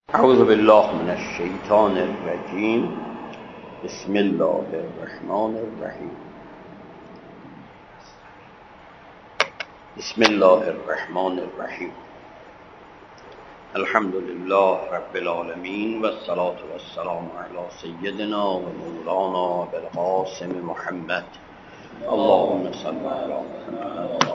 اعوذ بالله من الشیطان الرجیم. بسم الله الرحمن الرحیم. بسم الله الرحمن الرحیم. الحمد لله رب العالمین و الصلاة والسلام علی سیدنا و مولانا بالقاسم محمد. اللهم صل علی محمد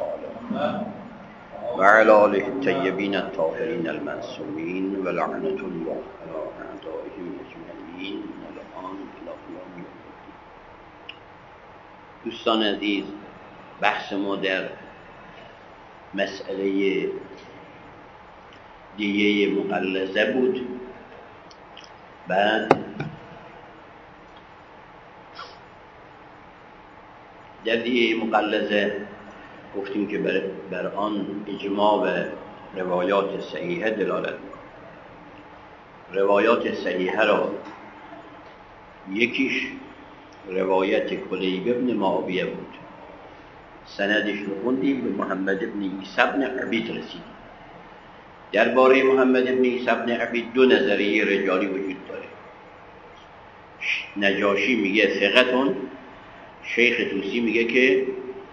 و علی آله الطیبین الطاهرین المعصومین و لعنة الله علی اعدائهم اجمعین الان الی یوم الدین. دوستان عزیز، بحث ما در مسئله دیه مغلظه بود. بعد در دیه مغلظه گفتیم که بر آن اجماع و روایات صحیحه دلالت می‌کند. روایات صحیحه را یکیش روایت کلیب ابن معاویه بود، سندش رو خوندیم، به محمد ابن عیسی ابن عبید رسید. درباره محمد ابن عیسی ابن عبید دو نظریه رجالی وجود داره. نجاشی میگه ثقتون، شیخ طوسی میگه که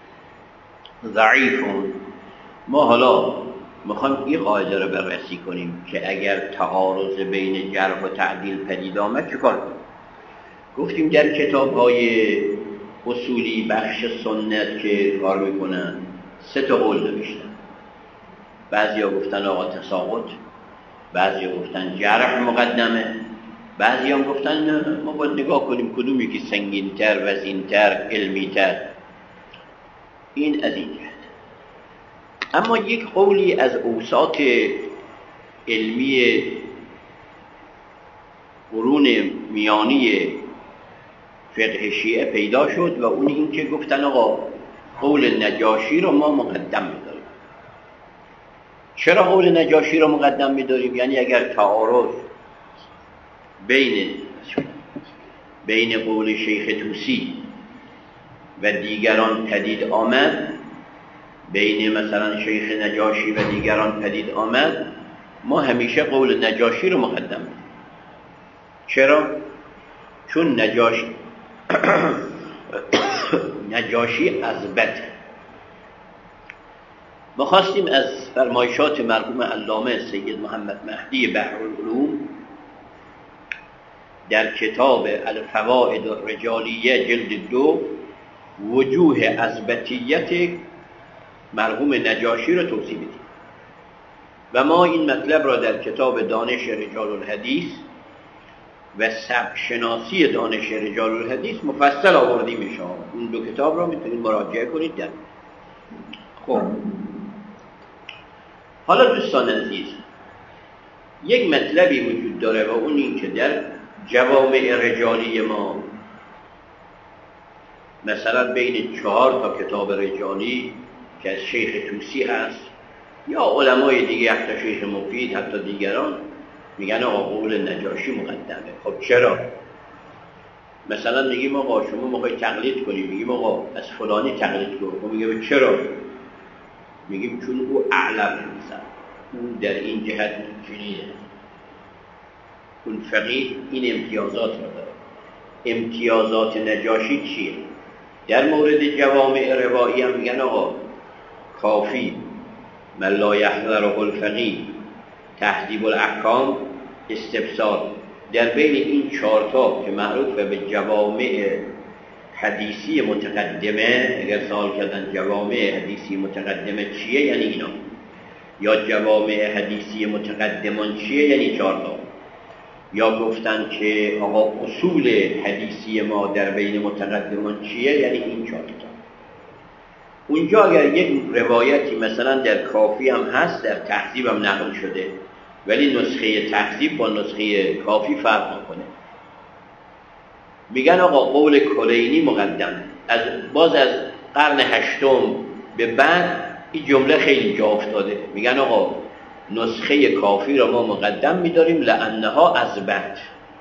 ضعیفون. ما حالا میخوایم این قاعده رو بررسی کنیم که اگر تعارض بین جرح و تعدیل پدید آمد چیکار کنیم. گفتیم در کتاب‌های اصولی بخش سنت که کار میکنن سه تا قول نوشتن. بعضیا گفتن آقا تساقط، بعضیا گفتن جرح مقدمه، بعضیا هم گفتن نه، ما باید نگاه کنیم کدوم یکی سنگین‌تر، وزین‌تر، علمی‌تر. این از این جهت. اما یک قولی از اوساط علمی قرون میانی فقه شیعه پیدا شد و اون این که گفتن آقا قول نجاشی رو ما مقدم می‌داریم. چرا قول نجاشی رو مقدم می‌داریم؟ یعنی اگر تعارض بین قول شیخ طوسی و دیگران پدید آمد، بین مثلا شیخ نجاشی و دیگران پدید آمد، ما همیشه قول نجاشی رو مقدم می‌داریم. چرا؟ چون نجاشی اثبت. ما خواستیم از فرمایشات مرحوم علامه سید محمد مهدی بحرالعلوم در کتاب الفوائد الرجالیه جلد 2 وجوه اثبتیت مرحوم نجاشی رو توضیح بدیم و ما این مطلب را در کتاب دانش رجال الحدیث و سبک شناسی دانش رجال الحدیث مفصل آوردیم. شما این دو کتاب را میتونید مراجعه کنید در. خب حالا دوستان عزیز، یک مطلبی وجود داره و اون این که در جوامع رجالی ما مثلا بین 4 تا کتاب رجالی که از شیخ طوسی هست یا علمای دیگه، حتی شیخ مفید، حتی دیگران، میگن آقا قول نجاشی مقدمه. خب چرا؟ مثلا میگیم آقا شما موقعی تقلید کنیم، میگیم آقا از فلانی تقلید کن. خب میگه چرا؟ میگیم چون او اعلم، مثلا اون در این جهت چنینه، اون فقیه این امتیازات رو داره. امتیازات نجاشی چیه؟ در مورد جوامع روایی هم میگن آقا کافی، من لا یحذره الفقیه، تهذیب الاحکام، استبصار. در بین این 4 تا که معروفه به جوامع حدیثی متقدمه، اگر سوال کردن جوامع حدیثی متقدمه چیه، یعنی اینا. یا جوامع حدیثی متقدمان چیه، یعنی 4 تا. یا گفتن که آقا اصول حدیثی ما در بین متقدمان چیه، یعنی این 4 تا. اونجا اگر یک روایتی مثلا در کافی هم هست، در تهذیب هم نقل شده، ولی نسخه تهذیب با نسخه کافی فرق میکنه، میگن آقا قول کلینی مقدم. باز از قرن 8 به بعد این جمله خیلی جا افتاده. میگن آقا نسخه کافی را ما مقدم میداریم لانها اثبت.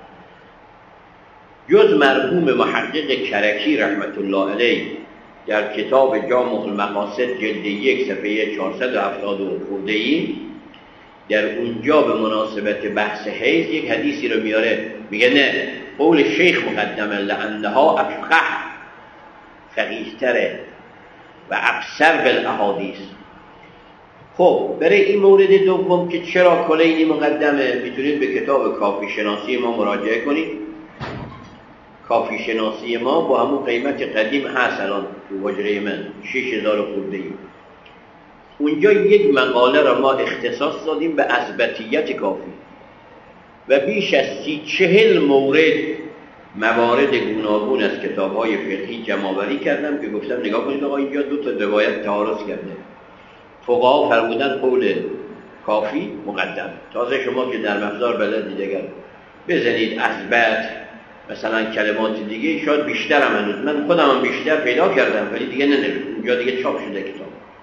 جز مرحوم محقق کرکی رحمت الله علیه در کتاب جامع المقاصد جلد 1 صفحه 470 خورده‌ای در اونجا به مناسبت بحث حیض یک حدیثی رو میاره، میگه نه، قول شیخ مقدمه لانها افقه، فقیه‌تره و ابصر بالاحادیث. خب برای این مورد دوم که چرا کلینی مقدمه، میتونید به کتاب کافی شناسی ما مراجعه کنید. کافی شناسی ما با همون قیمت قدیم هست الان تو حجره من 6000 خورده ای. اونجا یک مقاله را ما اختصاص دادیم به اثباتیت کافی و بیش از 30-40 مورد موارد گوناگون از کتاب‌های فقهی جمع‌آوری کردم که گفتم نگاه کنید آقا اینجا دو تا روایت تعارض کرده. فقها فرمودن قول کافی مقدم. تازه شما که در مقدار بلدید اگر بزنید اثبات مثلا کلمات دیگه شاید بیشتر هم هنوز، من خودم هم بیشتر پیدا کردم ولی دیگه ننوشتم، اونجا دیگه چاپ شده کتاب.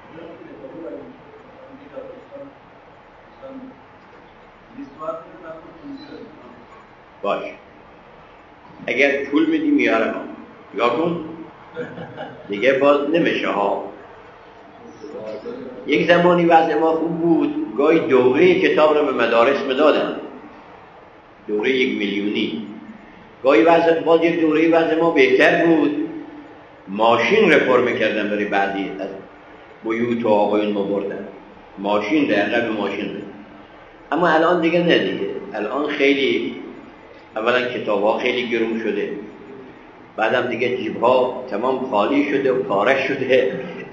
باش اگر پول میدی میارم یا کن دیگه باز نمیشه ها. یک زمانی وضع ما خوب بود، گاهی دوره کتاب رو به مدارس میدادن، دوره 1 میلیونی. گاهی باز یک دوره وضع ما بهتر بود، ماشین رفرم کردن برای بعضی از بیوت و آقایون ما بردن ماشین در عقب ماشین. اما الان دیگه نه دیگه، الان خیلی اولا کتاب ها خیلی گرون شده، بعدم دیگه جیب ها تمام خالی شده و پاره شده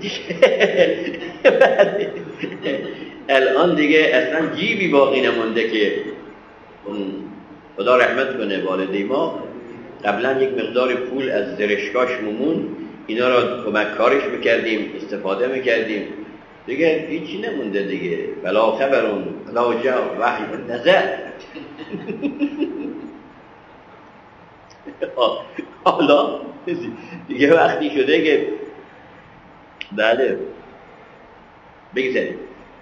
الان دیگه اصلا جیبی باقی نمونده که خدا رحمت کنه والدی ما قبلا یک مقدار پول از زرشکاش ممون، اینا را کمک کارش میکردیم استفاده میکردیم، دیگه هیچی نمونده دیگه. بلا خبرون بلا جا وحی نظر حالا دیگه وقتی شده که بله بگذاریم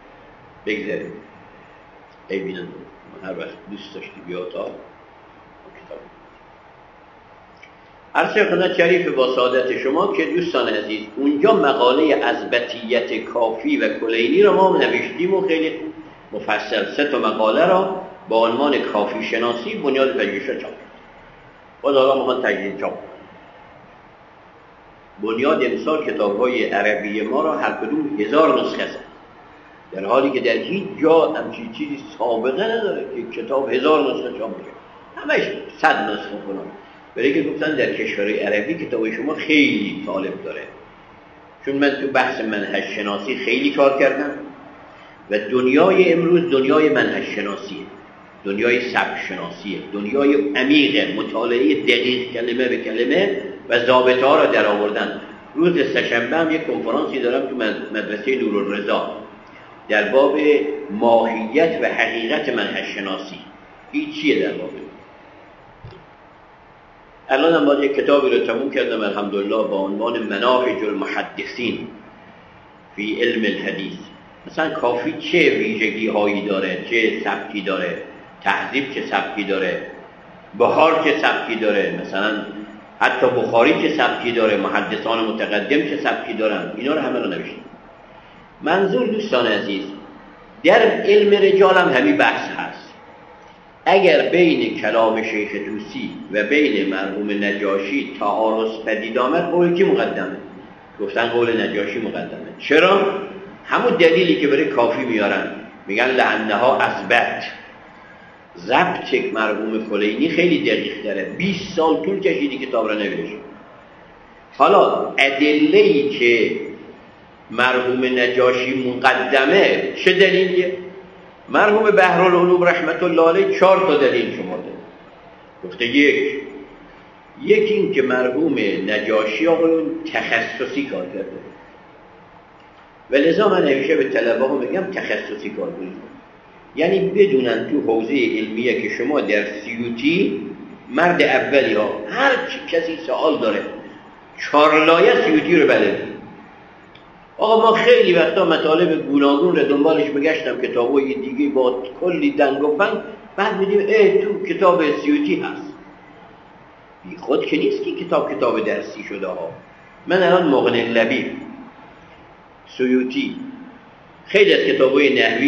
ای بینم هر وقت دوست داشتی بیا تا کتاب. عرض خدمت شریف با سعادت شما که دوستان عزیز اونجا مقاله اثباتیت کافی و کلینی رو ما نوشتیم و خیلی مفصل 3 مقاله را با عنوان کافی شناسی بنیاد پژوهش‌ها چاپ کرد. باز حالا ما تجدید چاپ بنیاد امسال کتاب‌های عربی ما را هر کدوم 1000 نسخه است، در حالی که در هیچ جا همچین چیزی سابقه نداره که کتاب 1000 نسخه چاپ بشه، همش 100 نسخه کنن. برای که گفتن در کشورهای عربی کتاب شما خیلی طالب داره، چون من تو بحث منهج شناسی خیلی کار کردم و دنیای امروز دنیای منهج شناسیه، دنیای سبک شناسیه، دنیای عمیق مطالعه دقیق کلمه به کلمه و ضابطه ها را در آوردن. روز سه‌شنبه هم یک کنفرانسی دارم تو مدرسه نورالرضا در باب ماهیت و حقیقت منهج شناسی. این چیه در باب؟ الان هم باید یک کتابی رو تموم کردم الحمدلله با عنوان مناهج المحدثین فی علم الحدیث. مثلا کافی چه ویژگی هایی داره، چه سبکی داره، تهذیب چه سبکی داره، بهار چه سبکی داره، مثلا حتی بخاری چه سبکی داره، محدثان متقدم چه سبکی دارن، اینا رو همه رو نوشتم. منظور دوستان عزیز در علم رجال هم همین بحث هست. اگر بین کلام شیخ طوسی و بین مرحوم نجاشی تعارض پدید آمد، قول کی مقدمه؟ گفتن قول نجاشی مقدمه. چرا؟ همون دلیلی که برای کافی میارن، میگن لعنها اثبت. ضبط مرحوم کلینی خیلی دقیق داره، 20 سال طول کشیدی کتاب را نوشت. حالا ادله‌ای که مرحوم نجاشی مقدمه چه دلیلیه؟ مرحوم بحرالعلوم رحمت الله علیه 4 تا دلیل شمرده. گفته یک این که مرحوم نجاشی آقایون تخصصی کار کرده و لذا من همیشه به طلبه ها میگم تخصصی کار کنید، یعنی بدونن تو حوزه علمیه که شما در سیوطی مرد اولی ها هر کسی سوال داره 4 لایه سیوطی رو بلدی. آقا ما خیلی وقتا مطالب گوناگون رو دنبالش بگشتم، کتابای دیگه با کلی دنگ و فنگ، بعد میدیم تو کتاب سیوطی هست. بی خود که نیست که کتاب درسی شده ها. من الان مغنی لبیب، سیوطی، خیلی از کتابای نحوی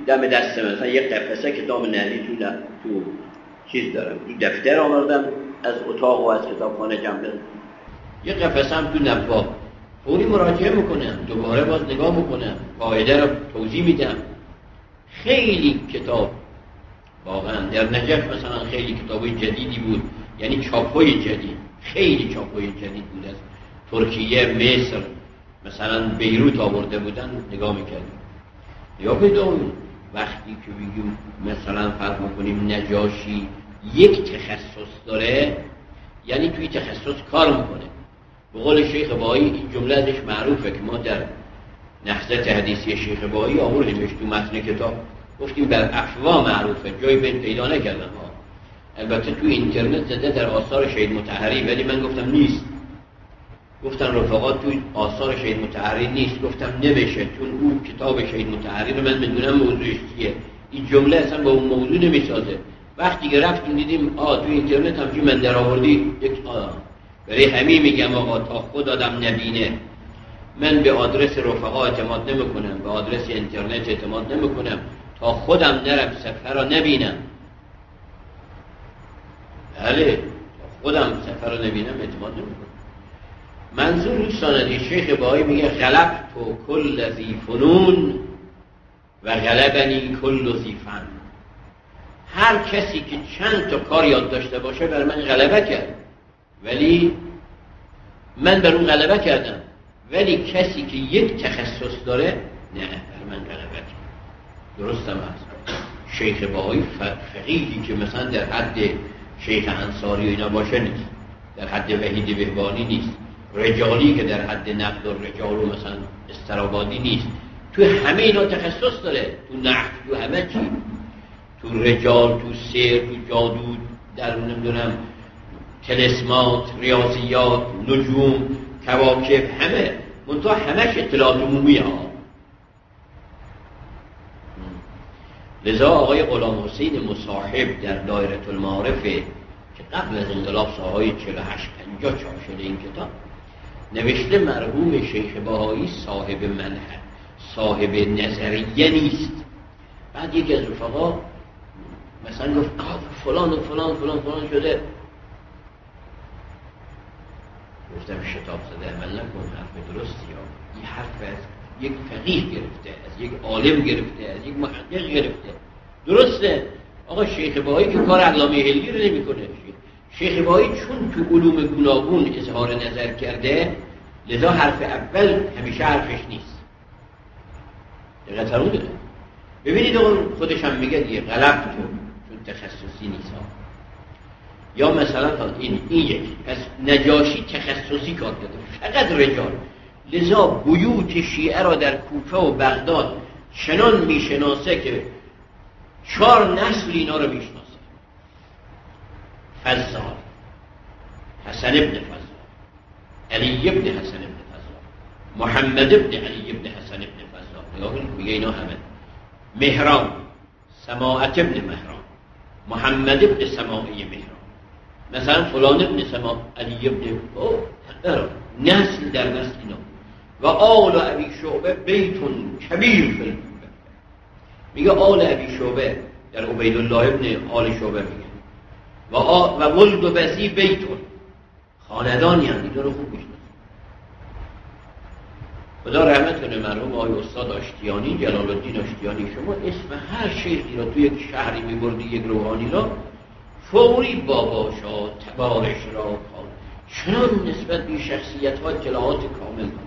دم دست مثلا یک قفسه کتاب نهری تو چیز دارم، تو دفتر آوردم از اتاق و از کتابخانه جمع کردم، یک قفسه هم تو نبا، فوری مراجعه میکنم، دوباره باز نگاه میکنم، قاعده رو توضیح میدم. خیلی کتاب واقعا در نجف مثلا خیلی کتابای جدیدی بود، یعنی چاپای جدید، خیلی چاپای جدید بود، از ترکیه، مصر، مثلا بیروت آورده بودن، نگاه میکردیم. یا بدون وقتی که بگیم مثلا فرض میکنیم نجاشی یک تخصص داره، یعنی توی تخصص کار میکنه. به قول شیخ بهایی این جمله ازش معروفه که ما در نهضت حدیثی شیخ بهایی آوردیمش تو متن کتاب، گفتیم در افوا معروفه، جای بین پیدا نکردن ها. البته تو اینترنت زده در آثار شهید مطهری، ولی من گفتم نیست. گفتن رفقات تو آثار شهید مطهری نیست، گفتم نمیشه، چون اون کتاب شهید مطهری رو من میدونم موضوعش چیه، این جمله اصلا با اون موضوع نمیسازه. وقتی که رفتیم دیدیم تو اینترنت همچین من در آوردی، یک برای همین میگم آقا تا خود آدم نبینه. من به آدرس رفقا اعتماد نمیکنم، به آدرس اینترنت اعتماد نمیکنم، تا خودم نرم صفحه را نبینم. بله، تا خودم صفحه را نبینم اعتماد نمیکنم. منظور دوستان شیخ بهایی میگه غلبت کل ذی فنون و غلبنی کل ذی فن. هر کسی که چند تا کار یاد داشته باشه بر من غلبه کرد، ولی من بر اون غلبه کردم. ولی کسی که یک تخصص داره نه، بر من غلبه کرد. درست هم هست. شیخ بهایی فقیهی که مثلا در حد شیخ انصاری و اینا باشه نیست، در حد وحید بهبانی نیست، رجالی که در حد نقد و رجال و مثلا استرابادی نیست. تو همه اینا تخصص داره، تو نحو، تو همه چی، تو رجال، تو سیر، تو جادو، در نمیدونم تلسمات، ریاضیات، نجوم، کواکب، همه منتها همش اطلاعات عمومی ها. لذا آقای غلام حسین مصاحب در دایره المعارف که قبل از انقلاب سالهای 48-50 چاپ شده این کتاب، نوشته مرحوم شیخ بهایی صاحب منهج، صاحب نظریه نیست. بعد یکی از رفقا مثلا گفت فلان و فلان فلان فلان شده، گفتم شتاب زده عمل نکن، حرف درستی ها. این حرف از یک فقیه گرفته، از یک عالم گرفته، از یک محقق گرفته. درسته آقا شیخ بهایی که کار علامه هلگی رو نمی کنه. شیخ بهایی چون تو علوم گوناگون اظهار نظر کرده، لذا حرف اول همیشه حرفش نیست. دقیقه ترون داره. ببینید آقا خودش هم میگه دیگه غلط تو، چون تخصصی نیست ها. یا مثلا این یکی پس نجاشی تخصصی کار کرده، فقط رجال. لذا بیوت شیعه را در کوفه و بغداد چنان میشناسه که 4 نسل اینا رو میشناسه. فضال، حسن ابن فضال، علی ابن حسن ابن فضال، محمد ابن علی ابن حسن ابن فضال. نگاه کنید میگه اینا همه. مهران، سماعت ابن مهران، محمد ابن سماعی مهران، مثلا فلان ابن سماع علی ابن نسل در نسل اینا. و آل ابی شعبه بیتون کبیر فی الکوفه. میگه آل ابی شعبه در عبیدالله ابن آل شعبه میگه و ولد و بسی بیتون، خاندان یعنی داره خوب میشناسه. خدا رحمت کنه مرحوم آقای استاد آشتیانی، جلال الدین آشتیانی. شما اسم هر شیخی را تو یک شهری میبردی، یک روحانی را، فوری باباشا، تبارش را، چنان نسبت به شخصیت ها اطلاعات کامل داشت.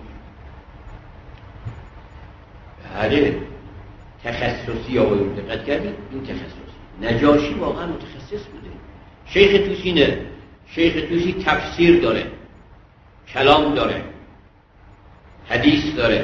بله تخصصی آقایون دقت کردید، این تخصصی. نجاشی واقعا متخصص بوده. شیخ توسی نه. شیخ توسی تفسیر داره، کلام داره، حدیث داره،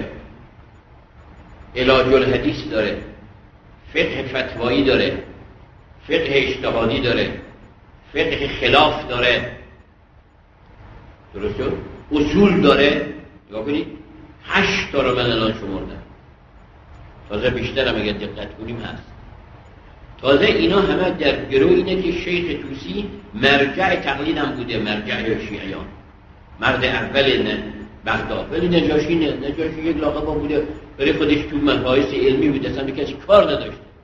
علاج الحدیث داره، فقه فتوایی داره، فقه اجتهادی داره، فقه خلاف داره، درست شد؟ اصول داره. نگاه کنید 8 تا رو من الان شمردم، تازه بیشتر هم اگر دقت کنیم هست. تازه اینا همه در گروه اینه که شیخ توسی مرجع تقلید هم بوده، مرجع شیعیان، مرد اول بغداد. ولی نجاشی نه. نجاشی یک لاقبا بوده، برای خودش تو مباحث علمی بوده، اصلا به کسی کار نداشت.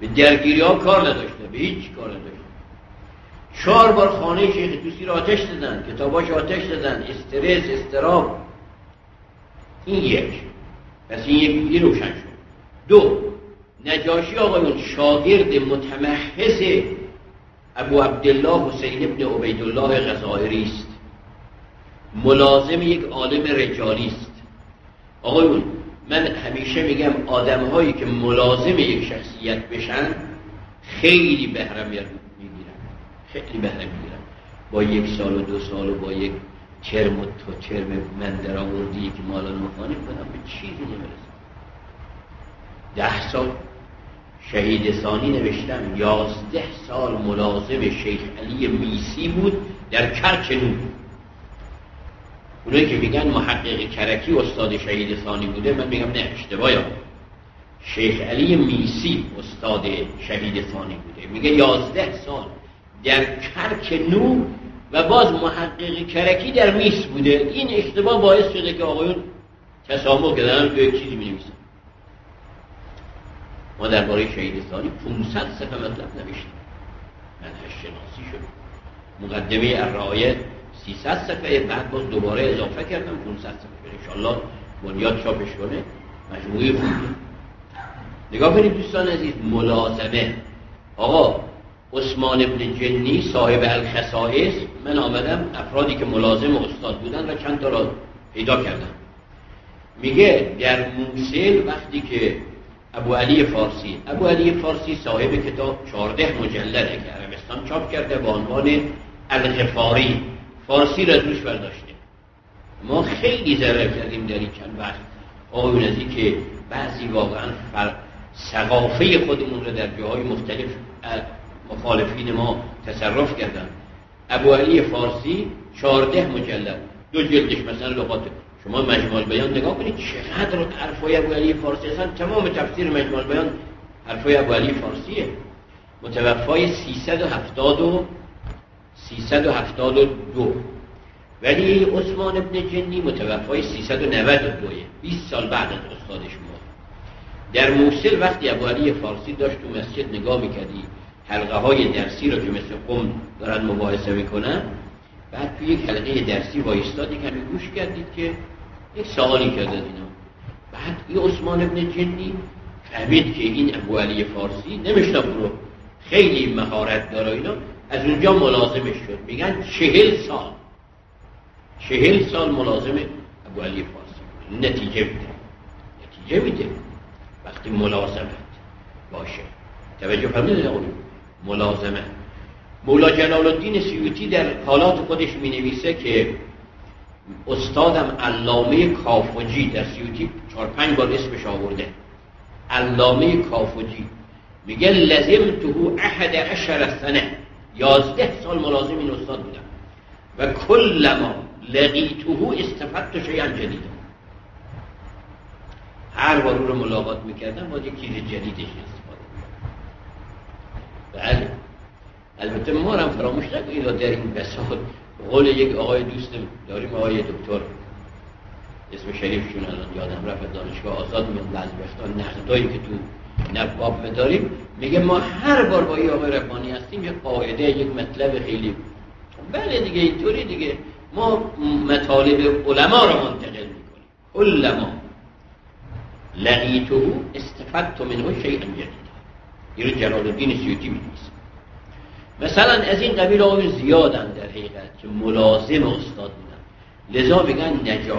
به درگیری ها کار نداشته، به هیچ کار نداشته. 4 بار خانه شیخ طوسی را آتش دادن، کتاباش آتش دادن، استرس، استراب. این یک. پس این یک روشن شد. 2. نجاشی آقایون شاگرد متمحض ابو عبدالله حسین ابن عبیدالله غزائری است، ملازم یک عالم رجالی است. آقایون من همیشه میگم آدم‌هایی که ملازم یک شخصیت بشن خیلی بهره میگیرن، خیلی بهره میگیرن. با 1 سال و 2 سال و با یک ترم و تو ترم من در آوردی که ما الان مخانه کنم به چیزی نمیرسم. 10 سال شهید ثانی نوشتم 11 سال ملازم شیخ علی میسی بود در کرچنو. اونایی که میگن محقق کرکی استاد شهید ثانی بوده، من میگم نه، اشتباهه. شیخ علی میسی استاد شهید ثانی بوده. میگه 11 سال در کرچنو و باز محقق کرکی در میس بوده. این اشتباه باعث شده که آقایون تسامح کردن به یک چیزی می‌نویسن. ما درباره شهید ثانی 500 صفحه مطلب نوشتیم. منهج شناسی شد. مقدمه الرعایه 300 صفحه، بعد باز دوباره اضافه کردم 500 صفحه. ان شاءالله بنیاد چاپش کنه، مجموعه خوبه. نگاه کنید دوستان عزیز، ملازمه. آقا عثمان ابن جنی صاحب الخصائص، من آمدم افرادی که ملازم استاد بودن و چند تا را پیدا کردم. میگه در موصل وقتی که ابو علی فارسی صاحب کتاب 14 مجلده که عربستان چاپ کرده با عنوان الغفاری، فارسی را روش برداشته. ما خیلی ضرر کردیم در این چند وقت آقایون از این که بعضی واقعا ثقافه خودمون رو در جاهای مختلف مخالفین ما تصرف کردن. ابو علی فارسی 14 مجلد، 2 جلدش مثلا لغات. شما مجموع البیان نگاه کنید چقدر حرفای ابو علی فارسی هستن. تمام تفسیر مجموع البیان حرفای ابو علی فارسیه. متوفای 372 ولی عثمان ابن جنی متوفای 392، 20 سال بعد از استادش مرد. در موصل وقتی ابو علی فارسی داشت تو مسجد نگاه میکردی حلقه های درسی رو که مثل قم دارن مباحثه میکنن، بعد توی یک حلقه درسی وایستادی کمی گوش کردید که یک سوالی کرده از اینا. بعد این عثمان ابن جنی فهمید که این ابو علی فارسی نمیشناخت رو، خیلی مهارت داره اینا، از اونجا ملازمش شد. میگن 40 سال ملازم ابو علی فارسی. نتیجه میده وقتی ملازمت باشه. توجه فرمودید آقایون؟ ملازمه. مولا جلال الدین سیوطی در حالات خودش می نویسه که استادم علامه کافوجی، در سیوطی 4-5 بار اسمش آورده، علامه کافوجی، میگه لزمته 11 سنه، 11 سال ملازم این استاد بودم و کلما لقیته استفدت شیئا جدیدا. هر بار رو ملاقات میکردم با یک چیز جدیدش استفاده میکردم. بله البته ما هم فراموش نکنید در این بساط قول یک آقای دوستم داریم، آقای دکتر اسم شریفشون الان یادم رفت، دانشگاه آزاد میاد بعضی وقتا نقدایی که تو نواب داریم، میگه ما هر بار با این آقای ربانی هستیم یک قاعده، یک مطلب خیلی بله دیگه اینطوری دیگه ما مطالب علما رو منتقل میکنیم. علما لقیته استفدت منه شیئا جدیدا. این جلال الدین سیوطی می‌نویسه. مثلا از این قبیل آقای زیادن در حقیقت که ملازم استاد بودن. لذا میگن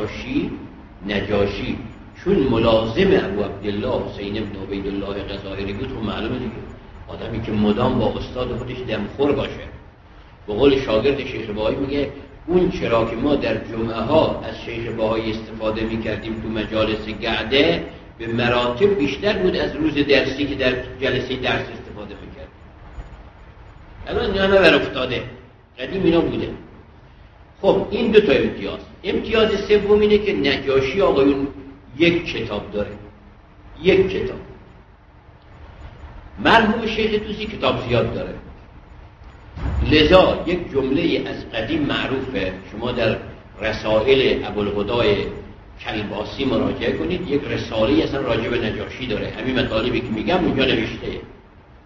نجاشی چون ملازم ابو عبدالله حسین ابن عبیدالله غزائری بود، و معلومه دیگه آدمی که مدام با استاد خودش دمخور باشه. به قول شاگرد شیخ بهایی میگه اون چرا که ما در جمعه ها از شیخ بهایی استفاده میکردیم تو مجالس گعده به مراتب بیشتر بود از روز درسی که در جلسه درس استفاده میکرد. الان این همه بر افتاده، قدیم اینا بوده. خب این 2 تا امتیاز سوم اینه که نجاشی آقایون یک کتاب داره، یک کتاب. مرحوم شیخ طوسی کتاب زیاد داره. لذا یک جمله از قدیم معروفه، شما در رسائل ابوالهدای کلباسی مراجعه کنید، یک رساله اصلا راجع به نجاشی داره، همین مطالبی که میگم اونجا نوشته.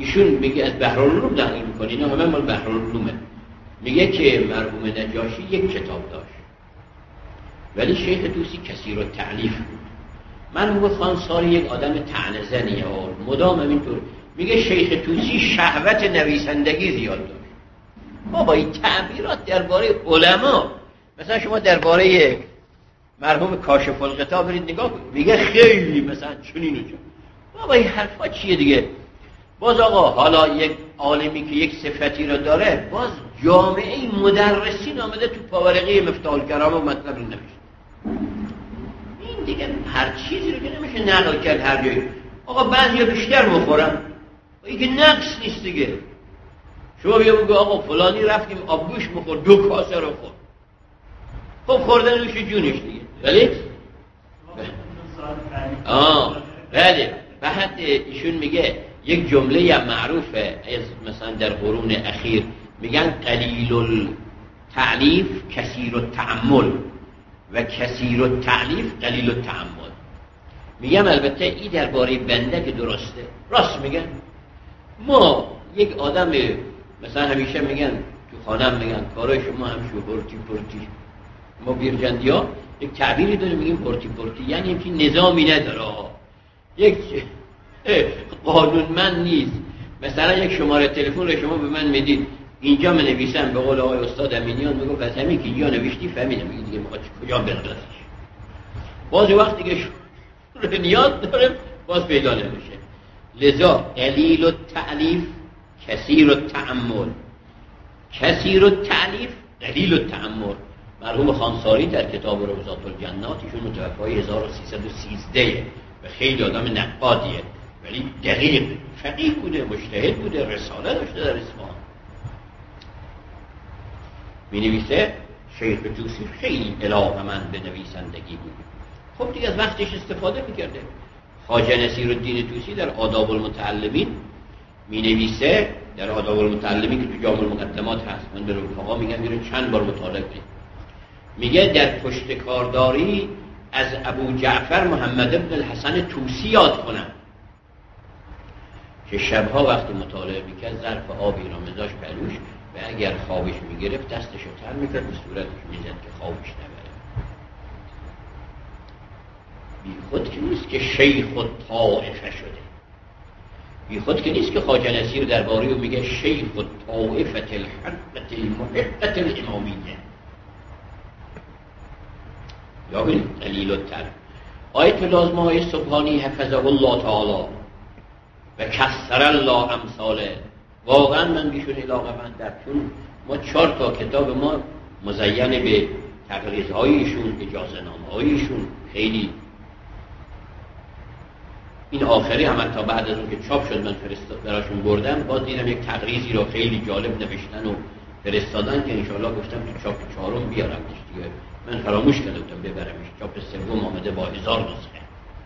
ایشون میگه از بحرالعلوم نقل میکنه، اینا همه مال بحرالعلومه. میگه که مرحوم نجاشی یک کتاب داشت ولی شیخ طوسی کثیر التألیف بود. مرحوم خانساری یک آدم طعنه‌زنیه و مدام همینطور. میگه شیخ طوسی شهوت نویسندگی زیاد داشت. بابا این تعبیرات درباره علما، مثلا شما درباره مرحوم کاشف الغطا برید نگاه کنید، میگه خیلی مثلا چنین و چنین. بابا این حرفا چیه دیگه؟ باز آقا حالا یک عالمی که یک صفتی رو داره، باز جامعه مدرسین آمده تو پاورقی مفتاح الکرام و مطلب رو نمیشه. این دیگه هر چیزی رو که نمیشه نقل کرد هر جایی. آقا بعضیا بیشتر میخورن، این که نقص نیست دیگه. شما بیا بگو آقا فلانی رفتیم آبگوش میخور 2 کاسه رو خورد، خب خوردن نوش جونش دیگه. ولی بله. بعد ایشون میگه یک جمله هم معروفه از مثلا در قرون اخیر، میگن قلیل التعلیف کثیر التأمل و کثیر التعلیف قلیل التأمل. میگم البته این درباره بنده که درسته، راست میگن. ما یک آدم مثلا همیشه میگن تو خانم میگن کارای شما هم پرتی پرتی. ما بیرجندی ها یک تعبیری داریم میگیم پرتی پرتی، یعنی که نظامی نداره، یک قانونمند نیست. مثلا یک شماره تلفن رو شما به من میدید، اینجا من نویسم به قول آقای استاد امینیان میگم از همین که اینجا نوشتی فهمیدم، میگه دیگه میخواد کجا بردازش. باز وقتی که نیاز داره باز پیدا نمیشه. لذا قلیل التألیف کثیر التأمل، کثیر التألیف قلیل التأمل. مرحوم خانساری در کتاب روضات الجنات، ایشون متوفای 1313 و خیلی آدم نقادیه ولی دقیق، فقیه بوده، مجتهد بوده، رساله داشته در اصفهان. می نویسه شیخ طوسی خیلی علاقه‌مند به نویسندگی بود. خب دیگه از وقتش استفاده میکرده. خواجه نصیرالدین طوسی در آداب المتعلمین می نویسه، در آداب المتعلمین که تو جامع المقدمات هست، من به رفقا میگم میرون چند بار مطالعه کنید. میگه در پشت کارداری از ابو جعفر محمد ابن الحسن طوسی یاد کنم که شبها وقتی مطالعه میکرد ظرف آبی را میذاشت پلوش و اگر خوابش میگرفت دستشو تر میکرد به صورتش میزد که خوابش نبره. بی خود که نیست که شیخ الطائفه شده، بی خود که نیست که خواجه نصیر درباره او میگه شیخ الطائفه الحقه المحقه الامامیه. یا بین قلیل التر آیت لازمه سبحانی حفظه الله تعالی و کسر الله امثاله. واقعا من بیشون علاقه من در، چون ما 4 تا کتاب ما مزین به تقریض‌هایشون، اجازه‌نامه‌هایشون خیلی. این آخری هم تا بعد از اون که چاپ شد من براشون بردم، باز دیدم یک تقریضی رو خیلی جالب نوشتن و فرستادن که انشاءالله گفتم تو چاپ 4م بیارمش دیگه. من فراموش کرده بودم ببرمش. چاپ 3 آمده با 1000 نسخه.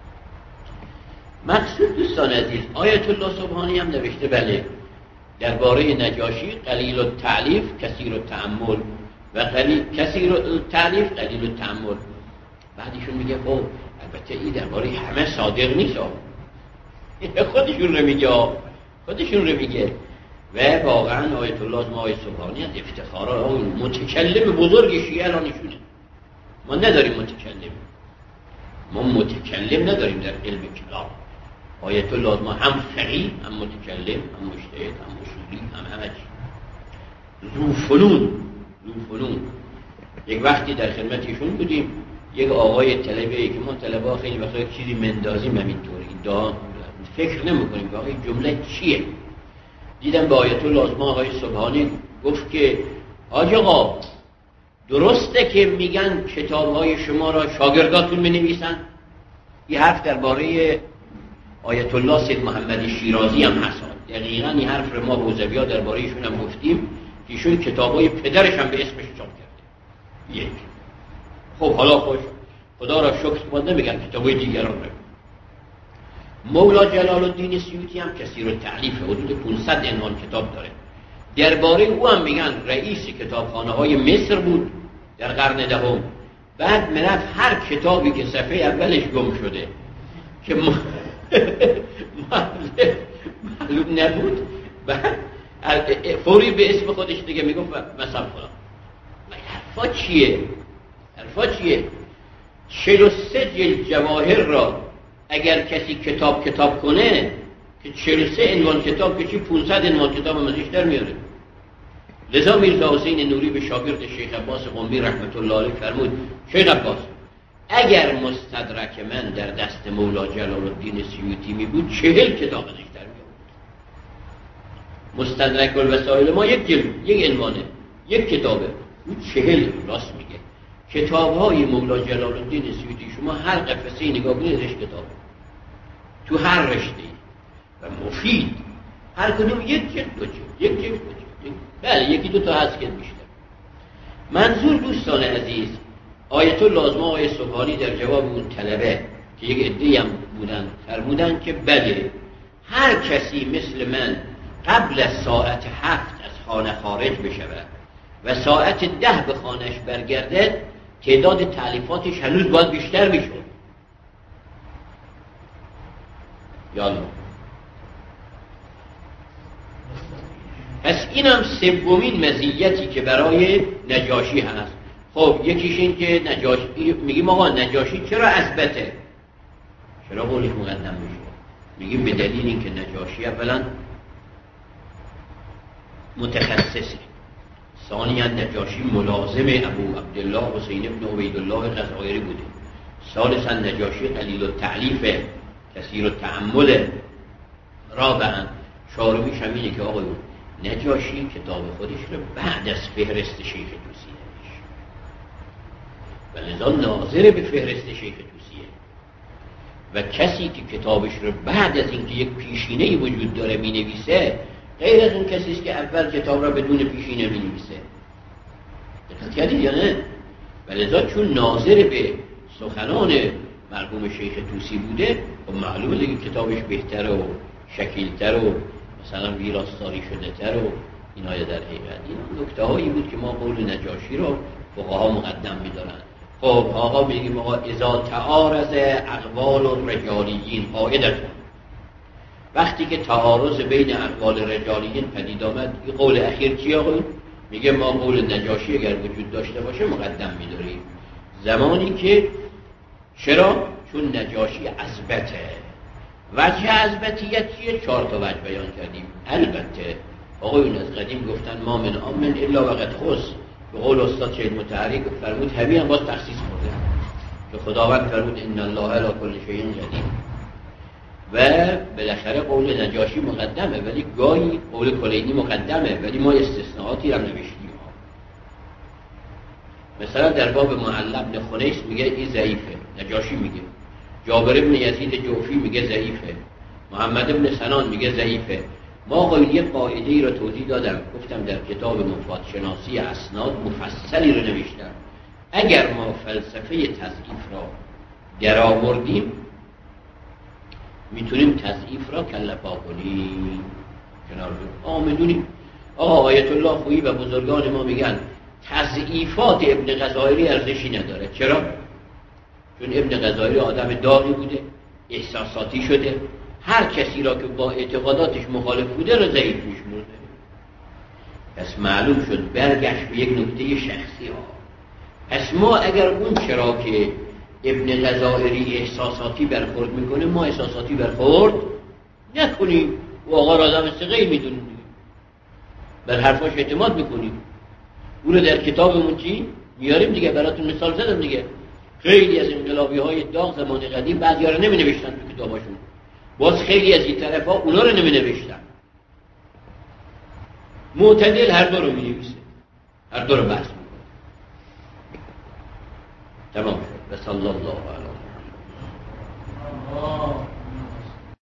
مقصود دوستان عزیز، آیت الله سبحانی هم نوشته بله درباره نجاشی قلیل التألیف کثیر التأمل و کثیر التألیف قلیل التأمل. بعدیشون میگه خب البته این درباره همه صادق نیست، خودشون رو میگه و واقعا آیت الله سبحانی از افتخارات اون متکلم بزرگ شیعه الانشونه. ما نداریم متکلم، ما متکلم نداریم در علم کلام. آیت الله ما هم فقیه، هم متکلم، هم مجتهد، هم اصولی، هم همه چی. ذو فنون. یک وقتی در خدمت ایشون بودیم، یک آقای طلبه‌ای که ما طلبه‌ها خیلی وقتا یک چیزی مندازیم همینطوری دا فکر نمی‌کنیم که آقا این جمله چیه. دیدم به آیت الله آقای سبحانی گفت که حاج آقا درسته که میگن کتاب‌های شما را شاگرداتون می‌نویسن؟ این حرف درباره آیت الله سید محمد شیرازی هم هست. دقیقاً این حرف رو ما حوزوی‌ها درباره ایشون هم گفتیم که ایشون کتاب‌های پدرش هم به اسمش چاپ کرده. یک. خب حالا خوش خدا را شکر ما نمیگن کتاب‌های دیگران رو. مولا جلال الدین سیوطی هم کثیر التألیف حدود 500 عنوان کتاب داره. درباره او هم میگن رئیس کتابخانه‌های مصر بود در قرن دهم. بعد میرفت هر کتابی که صفحه اولش گم شده که معلوم نبود. بعد فوری به اسم خودش دیگه میگفت مثلا فلان. حرفا چیه 43 جلد جواهر را اگر کسی کتاب کنه که 43 عنوان کتاب که چی 500 عنوان کتاب مزیش در میاره. لذا میرزا حسین نوری به شاگرد شیخ عباس قمی رحمت الله علیه فرمود شیخ عباس اگر مستدرک من در دست مولا جلال الدین سیوطی می بود 40 کتاب ازش در می آورد. مستدرک الوسائل ما یک جلد، یک عنوانه، یک کتابه، اون 40 راست میگه. کتاب‌های مولا جلال الدین سیوطی شما هر قفسه نگاه کنید ازش کتابه، تو هر رشته‌ای و مفید، هر کدوم یک جلد دو جلد، بله یکی دو تا هست که بیشتر. منظور دوستان عزیز آیت الله آزما آقای سبحانی در جواب اون طلبه که یک عده‌ای هم بودن فرمودن که بله هر کسی مثل من قبل از ساعت 7 از خانه خارج بشود و ساعت 10 به خانهش برگرده تعداد تألیفاتش هنوز باید بیشتر میشد. یالا پس اینم سومین مزیتی که برای نجاشی هست. خب یکیش این که نجاشی میگیم آقا نجاشی چرا اثبته؟ چرا قولش مقدم میشه؟ میگیم به دلیل این که نجاشی اولا متخصصه، ثانیاً نجاشی ملازم ابو عبدالله حسین ابن عبیدالله غزائری بوده، ثالثاً نجاشی قلیل التعلیف کثیر التأمل، رابعاً چهارمیش همینه که آقایون نجاشی کتاب خودش رو بعد از فهرست شیخ توسی و لذا ناظر به فهرست شیخ توسیه و کسی که کتابش رو بعد از اینکه یک پیشینه‌ای وجود داره می نویسه غیر از اون کسی است که اول کتاب را بدون پیشینه می نویسه. دقت کردید یا نه؟ و لذا چون ناظر به سخنان مرحوم شیخ توسی بوده و معلومه دیگه کتابش بهتر و شکیلتر و مثلا ویراستاری شده تر و اینای در حقیقت این نکته هایی بود که ما قول نجاشی رو فقها مقدم می‌دارن. خب آقا میگیم آقا اذا تعارض اقوال الرجالیین قاعدتون، وقتی که تعارض بین اقوال رجالیین پدید آمد این قول اخیر چی آقا؟ میگه ما قول نجاشی اگر وجود داشته باشه مقدم می‌داریم. زمانی که چرا؟ چون نجاشی اثبته. وجه اثبتیت چیه؟ 4 تا وجه بیان کردیم. البته آقایون از قدیم گفتن ما من آمن الا وقت خص، به قول استاد شهید مطهری فرمود همین هم باز تخصیص خورده که خداوند فرمود ان الله علی کل شیء قدیر و بالاخره قول نجاشی مقدمه ولی گاهی قول کلینی مقدمه ولی ما استثناءاتی هم نوشتیم. مثلا در باب معل بن خنیس میگه این ضعیفه، نجاشی میگه. جابر بن یزید جوفی میگه ضعیفه، محمد بن سنان میگه ضعیفه. ما آقایون یه قاعده ای رو توضیح دادم، گفتم در کتاب مفاد شناسی اسناد مفصلی رو نوشتم. اگر ما فلسفه تضعیف را درآوردیم میتونیم تضعیف را کلپا کنیم، کنار میدونیم. آیت الله خویی و بزرگان ما میگن تضعیفات ابن غزائری ارزشی نداره. چرا؟ چون ابن غزائری آدم داغی بوده، احساساتی شده، هر کسی را که با اعتقاداتش مخالف بوده را ضعیف میشمرده. پس معلوم شد برگشت به یک نکته شخصی ها. پس ما اگر اون چرا که ابن غزائری احساساتی برخورد میکنه ما احساساتی برخورد نکنیم و آقا را آدم ثقه‌ای میدونیم، بر حرفاش اعتماد میکنیم. اون رو در کتابمون چی میاریم دیگه، براتون مثال زدم دیگه. خیلی از انقلابی های داغ زمان قدیم بعضی‌ها رو نمی نوشتن تو کتاباشون، باز خیلی از این طرف ها اونا رو نمی نوشتن. معتدل هر دو رو می نویسه، هر دو رو بحث میکنه. تمام شد. و صلی الله علیه